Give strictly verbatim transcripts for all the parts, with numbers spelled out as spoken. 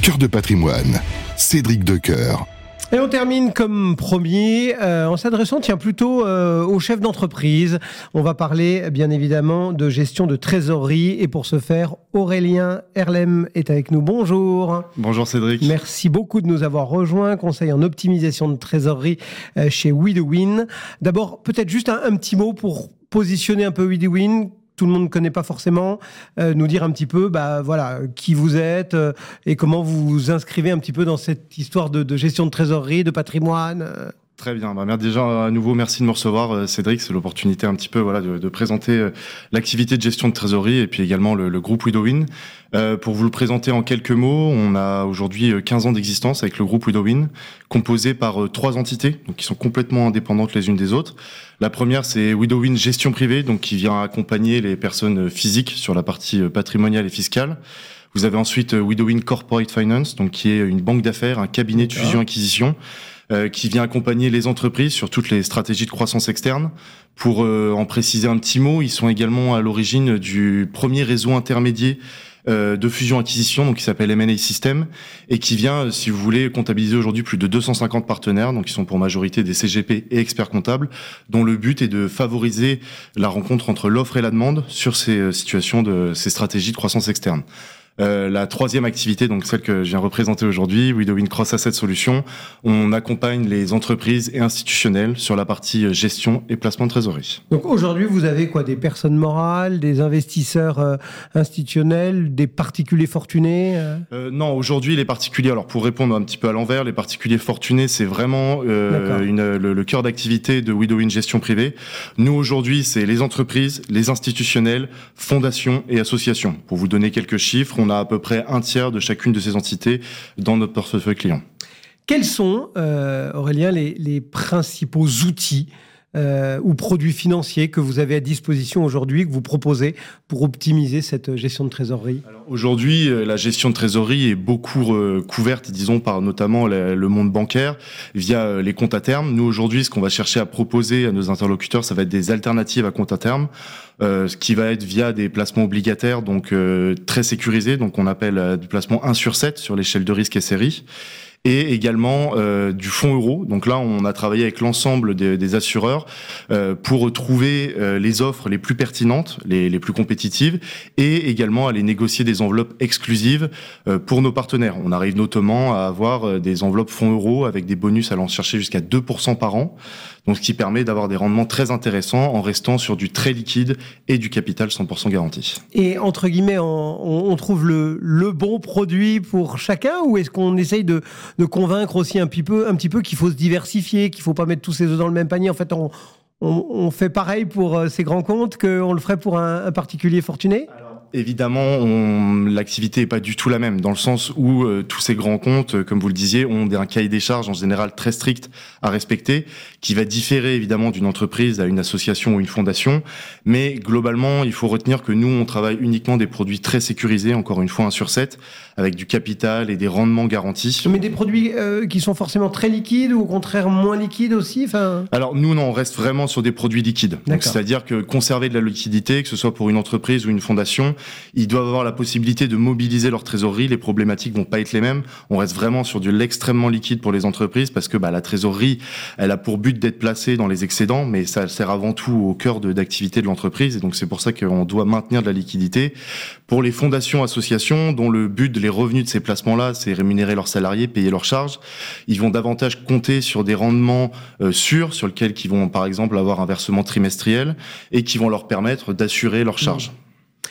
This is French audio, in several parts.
Cœur de patrimoine, Cédric Decoeur. Et on termine comme promis euh, en s'adressant tiens, plutôt euh, aux chefs d'entreprise. On va parler bien évidemment de gestion de trésorerie et pour ce faire, Aurélien Herlem est avec nous. Bonjour. Bonjour Cédric. Merci beaucoup de nous avoir rejoints. Conseil en optimisation de trésorerie euh, chez WeDoWin. D'abord, peut-être juste un, un petit mot pour positionner un peu WeDoWin. Tout le monde ne connaît pas forcément, euh, nous dire un petit peu bah, voilà, qui vous êtes euh, et comment vous vous inscrivez un petit peu dans cette histoire de, de gestion de trésorerie, de patrimoine. Euh. Très bien. Bah, déjà, à nouveau, merci de me recevoir, Cédric. C'est l'opportunité un petit peu voilà, de, de présenter euh, l'activité de gestion de trésorerie et puis également le, le groupe WeDoWin. Euh, pour vous le présenter en quelques mots, on a aujourd'hui quinze ans d'existence avec le groupe WeDoWin, composé par euh, trois entités donc, qui sont complètement indépendantes les unes des autres. La première, c'est WeDoWin Gestion Privée, donc qui vient accompagner les personnes physiques sur la partie patrimoniale et fiscale. Vous avez ensuite WeDoWin Corporate Finance, donc qui est une banque d'affaires, un cabinet de fusion-acquisition, euh, qui vient accompagner les entreprises sur toutes les stratégies de croissance externe. Pour euh, en préciser un petit mot, ils sont également à l'origine du premier réseau intermédiaire euh, de fusion-acquisition, donc qui s'appelle M and A System, et qui vient, si vous voulez, comptabiliser aujourd'hui plus de deux cent cinquante partenaires, donc qui sont pour majorité des C G P et experts comptables, dont le but est de favoriser la rencontre entre l'offre et la demande sur ces situations de ces stratégies de croissance externe. Euh, la troisième activité, donc celle que je viens représenter aujourd'hui, WeDoWin Cross Asset Solutions, on accompagne les entreprises et institutionnels sur la partie gestion et placement de trésorerie. Donc aujourd'hui, vous avez quoi? Des personnes morales, des investisseurs euh, institutionnels, des particuliers fortunés euh... Euh, Non, aujourd'hui, les particuliers, alors pour répondre un petit peu à l'envers, les particuliers fortunés, c'est vraiment euh, une, le, le cœur d'activité de WeDoWin Gestion Privée. Nous, aujourd'hui, c'est les entreprises, les institutionnels, fondations et associations. Pour vous donner quelques chiffres, on a à peu près un tiers de chacune de ces entités dans notre portefeuille client. Quels sont, euh, Aurélien, les, les principaux outils euh, ou produits financiers que vous avez à disposition aujourd'hui, que vous proposez pour optimiser cette gestion de trésorerie? Alors, aujourd'hui, la gestion de trésorerie est beaucoup euh, couverte, disons, par notamment la, le monde bancaire via euh, les comptes à terme. Nous, aujourd'hui, ce qu'on va chercher à proposer à nos interlocuteurs, ça va être des alternatives à compte à terme. Euh, ce qui va être via des placements obligataires, donc euh, très sécurisés, donc on appelle euh, du placement un sur sept sur l'échelle de risque S R I, et également euh, du fonds euro. Donc là, on a travaillé avec l'ensemble des, des assureurs euh, pour trouver euh, les offres les plus pertinentes, les, les plus compétitives, et également aller négocier des enveloppes exclusives euh, pour nos partenaires. On arrive notamment à avoir euh, des enveloppes fonds euro avec des bonus allant chercher jusqu'à deux pour cent par an. Donc, ce qui permet d'avoir des rendements très intéressants en restant sur du très liquide et du capital cent pour cent garanti. Et entre guillemets, on, on trouve le, le bon produit pour chacun, ou est-ce qu'on essaye de, de convaincre aussi un petit peu, un petit peu qu'il faut se diversifier, qu'il faut pas mettre tous ses œufs dans le même panier? En fait, on, on, on fait pareil pour ces grands comptes qu'on le ferait pour un, un particulier fortuné? Alors... Évidemment, on, l'activité est pas du tout la même, dans le sens où euh, tous ces grands comptes, euh, comme vous le disiez, ont un cahier des charges en général très strict à respecter, qui va différer évidemment d'une entreprise à une association ou une fondation. Mais globalement, il faut retenir que nous, on travaille uniquement des produits très sécurisés, encore une fois un sur sept, avec du capital et des rendements garantis. Mais des produits euh, qui sont forcément très liquides ou au contraire moins liquides aussi, enfin... Alors nous, non, on reste vraiment sur des produits liquides. Donc, c'est-à-dire que conserver de la liquidité, que ce soit pour une entreprise ou une fondation, ils doivent avoir la possibilité de mobiliser leur trésorerie. Les problématiques vont pas être les mêmes. On reste vraiment sur de l'extrêmement liquide pour les entreprises parce que bah, la trésorerie, elle a pour but d'être placée dans les excédents, mais ça sert avant tout au cœur de, d'activité de l'entreprise. Et donc c'est pour ça qu'on doit maintenir de la liquidité. Pour les fondations, associations, dont le but, les revenus de ces placements-là, c'est rémunérer leurs salariés, payer leurs charges, ils vont davantage compter sur des rendements euh, sûrs, sur lesquels ils vont par exemple avoir un versement trimestriel et qui vont leur permettre d'assurer leurs charges. Mmh.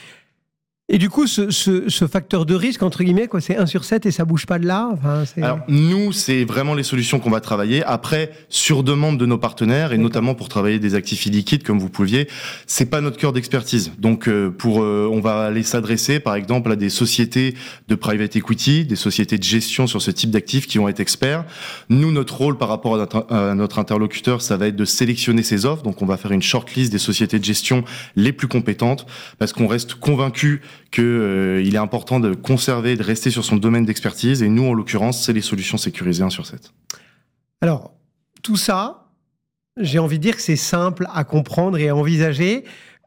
Et du coup, ce, ce, ce facteur de risque, entre guillemets, quoi, c'est un sur sept et ça bouge pas de là. Enfin, c'est... Alors, nous, c'est vraiment les solutions qu'on va travailler. Après, sur demande de nos partenaires, et D'accord. notamment pour travailler des actifs illiquides, comme vous pouviez, c'est pas notre cœur d'expertise. Donc, euh, pour, euh, on va aller s'adresser, par exemple, à des sociétés de private equity, des sociétés de gestion sur ce type d'actifs qui vont être experts. Nous, notre rôle par rapport à notre, à notre interlocuteur, ça va être de sélectionner ces offres. Donc, on va faire une shortlist des sociétés de gestion les plus compétentes, parce qu'on reste convaincus qu'il euh, est important de conserver, de rester sur son domaine d'expertise. Et nous, en l'occurrence, c'est les solutions sécurisées un sur sept. Alors, tout ça, j'ai envie de dire que c'est simple à comprendre et à envisager.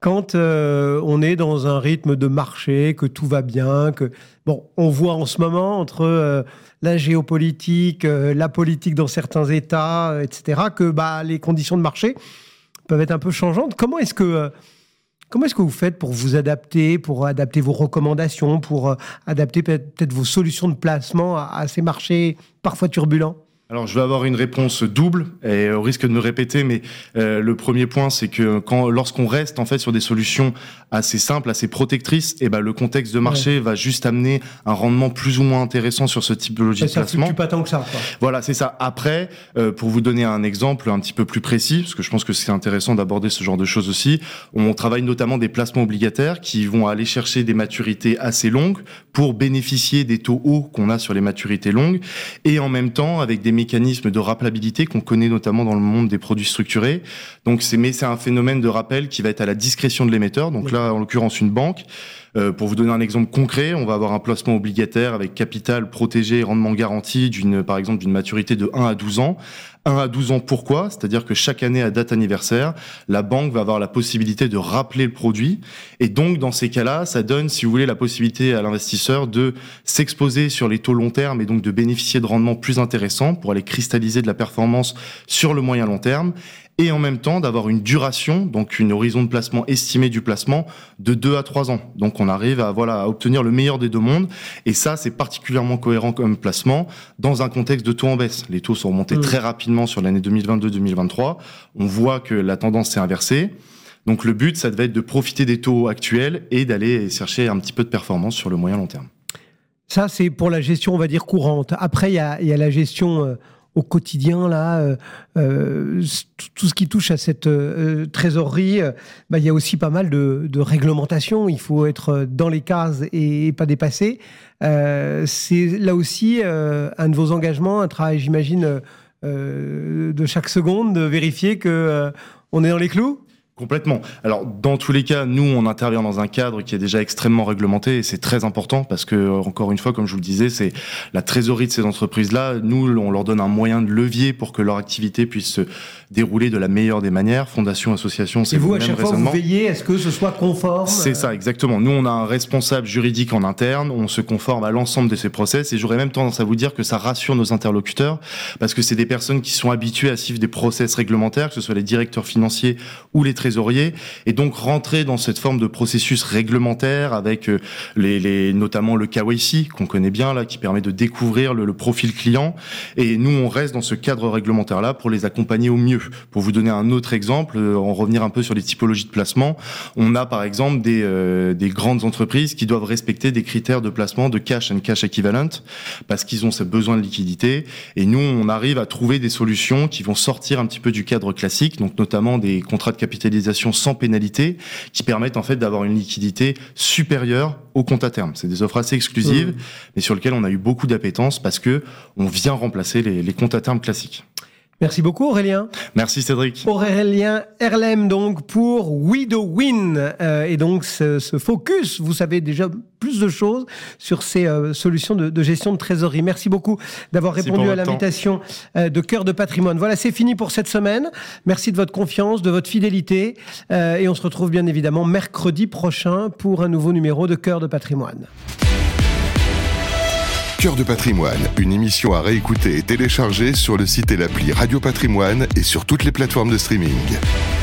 quand euh, on est dans un rythme de marché, que tout va bien, que bon, on voit en ce moment entre euh, la géopolitique, euh, la politique dans certains États, euh, et cetera, que bah, les conditions de marché peuvent être un peu changeantes. Comment est-ce que euh, comment est-ce que vous faites pour vous adapter, pour adapter vos recommandations, pour euh, adapter peut-être, peut-être vos solutions de placement à, à ces marchés parfois turbulents ? Alors, je vais avoir une réponse double, et au risque de me répéter, mais euh, le premier point, c'est que quand, lorsqu'on reste en fait sur des solutions assez simples, assez protectrices, et ben le contexte de marché ouais. va juste amener un rendement plus ou moins intéressant sur ce typologie de ça placement. Ça fluctue pas tant que ça, quoi. Voilà, c'est ça. Après, euh, pour vous donner un exemple un petit peu plus précis, parce que je pense que c'est intéressant d'aborder ce genre de choses aussi, on travaille notamment des placements obligataires qui vont aller chercher des maturités assez longues pour bénéficier des taux hauts qu'on a sur les maturités longues, et en même temps avec des mécanismes de rappelabilité qu'on connaît notamment dans le monde des produits structurés. Donc c'est mais c'est un phénomène de rappel qui va être à la discrétion de l'émetteur. Donc là, en l'occurrence, une banque. Euh, pour vous donner un exemple concret, on va avoir un placement obligataire avec capital protégé et rendement garanti d'une, par exemple, d'une maturité de un à douze ans. un à douze ans, pourquoi ? C'est-à-dire que chaque année à date anniversaire, la banque va avoir la possibilité de rappeler le produit. Et donc, dans ces cas-là, ça donne, si vous voulez, la possibilité à l'investisseur de s'exposer sur les taux long terme et donc de bénéficier de rendements plus intéressants pour aller cristalliser de la performance sur le moyen long terme. Et en même temps d'avoir une duration, donc une horizon de placement estimé du placement de deux à trois ans. Donc on arrive à voilà à obtenir le meilleur des deux mondes, et ça c'est particulièrement cohérent comme placement dans un contexte de taux en baisse. Les taux sont remontés mmh. très rapidement sur l'année deux mille vingt-deux deux mille vingt-trois. On voit que la tendance s'est inversée. Donc le but, ça devait être de profiter des taux actuels et d'aller chercher un petit peu de performance sur le moyen long terme. Ça c'est pour la gestion, on va dire, courante. Après il y a, il y a la gestion euh... au quotidien, là, euh, euh, tout ce qui touche à cette euh, trésorerie, euh, bah, il y a aussi pas mal de, de réglementations. Il faut être dans les cases et, et pas dépasser. Euh, c'est là aussi euh, un de vos engagements, un travail, j'imagine, euh, de chaque seconde, de vérifier que euh, on est dans les clous. Complètement. Alors, dans tous les cas, nous, on intervient dans un cadre qui est déjà extrêmement réglementé, et c'est très important parce que, encore une fois, comme je vous le disais, c'est la trésorerie de ces entreprises-là. Nous, on leur donne un moyen de levier pour que leur activité puisse se dérouler de la meilleure des manières. Fondation, association, c'est le même raisonnement. Et vous, à chaque fois, vous veillez à ce que ce soit conforme. C'est ça, exactement. Nous, on a un responsable juridique en interne, on se conforme à l'ensemble de ces process, et j'aurais même tendance à vous dire que ça rassure nos interlocuteurs, parce que c'est des personnes qui sont habituées à suivre des process réglementaires, que ce soit les directeurs financiers ou les trésoriers, et donc rentrer dans cette forme de processus réglementaire avec les, les notamment le K Y C qu'on connaît bien là, qui permet de découvrir le, le profil client. Et nous, on reste dans ce cadre réglementaire là pour les accompagner au mieux. Pour vous donner un autre exemple, en revenir un peu sur les typologies de placement, on a par exemple des euh, des grandes entreprises qui doivent respecter des critères de placement de cash and cash equivalent parce qu'ils ont ce besoin de liquidité. Et nous, on arrive à trouver des solutions qui vont sortir un petit peu du cadre classique, donc notamment des contrats de capitalisation sans pénalité, qui permettent en fait d'avoir une liquidité supérieure au compte à terme. C'est des offres assez exclusives, mmh. mais sur lesquelles on a eu beaucoup d'appétence parce que on vient remplacer les, les comptes à terme classiques. Merci beaucoup Aurélien. Merci Cédric. Aurélien Erlem donc pour Widowin euh, et donc ce, ce focus, vous savez déjà plus de choses sur ces euh, solutions de, de gestion de trésorerie. Merci beaucoup d'avoir Merci répondu à l'invitation euh, de Cœur de Patrimoine. Voilà, c'est fini pour cette semaine. Merci de votre confiance, de votre fidélité euh, et on se retrouve bien évidemment mercredi prochain pour un nouveau numéro de Cœur de Patrimoine. Cœur de Patrimoine, une émission à réécouter et télécharger sur le site et l'appli Radio Patrimoine et sur toutes les plateformes de streaming.